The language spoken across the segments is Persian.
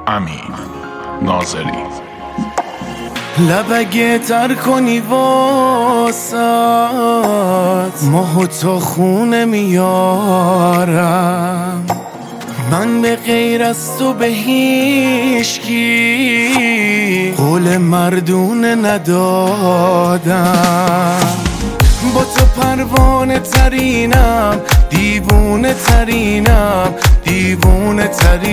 امین ناظری. لبگه تر کنی واسات ماه تو خونه میارم، من به غیر از تو به هیچکی قول مردونه ندادم. با تو پروانه ترینم، دیوونه ترینم، دیوونه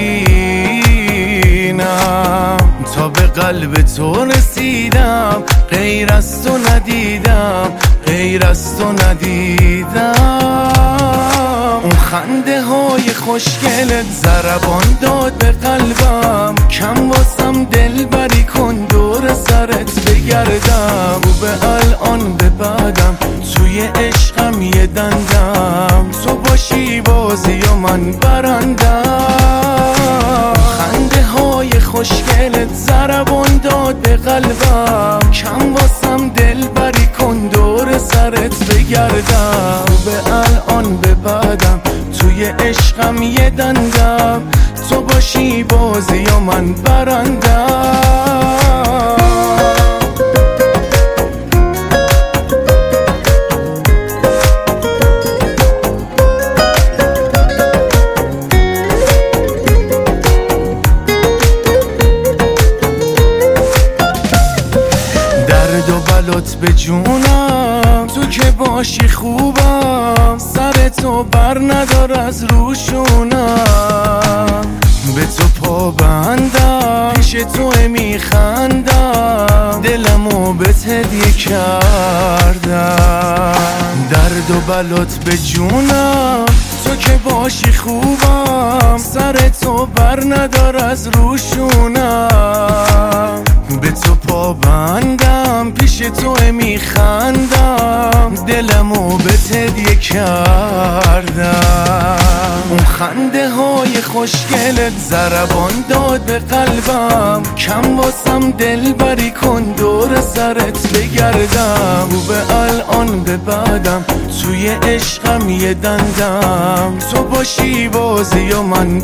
ترینم، تا به قلب تو رسیدم، غیر از تو ندیدم، غیر از تو ندیدم. اون خنده های خوشگلت ضربان داد به قلبم، کم واسم دل بری کن دور سرت بگردم. و به الان به بعدم توی عشقم یه دندم، تو باشی بازی و من برندم. خنده های خوشگلت ضربان داد به قلبم، کم واسم دل بری کن دور سرت بگردم. و به الان به بعدم توی عشقم یه دندم، تو باشی بازی و من برندم. درد و بلات به جونم، تو که باشی خوبم، سر تو بر ندار از روشونم. به تو پابندم، پیش تو میخندم، دلمو بهت هدیه کردم. درد و بلات به جونم، تو که باشی خوبم، سر تو بر ندار از روشونم. به تو پابندم، پیش تو میخندم، دلمو بهت هدیه کردم. اون خنده های خوشگلت ضربان داد به قلبم، کم واسم دل بری کن دور سرت بگردم. و به الان به بعدم توی عشقم یه دندم، تو باشی بازی و من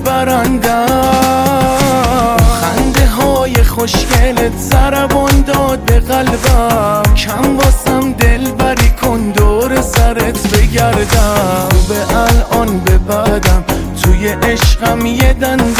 برندم. خنده های خوشگلت ضربان داد به قلبم، کم واسم دل بری کن دور سرت بگردم. و به الان به بعدم توی عشقم یه دندم،